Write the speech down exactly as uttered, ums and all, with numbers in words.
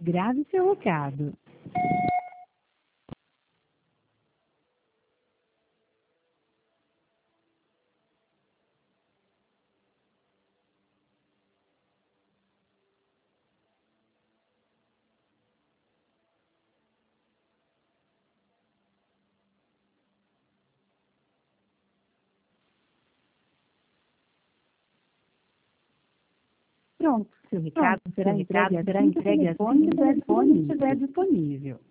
Grave seu recado. Pronto, seu recado será entregue será entregue assim que o telefone estiver disponível.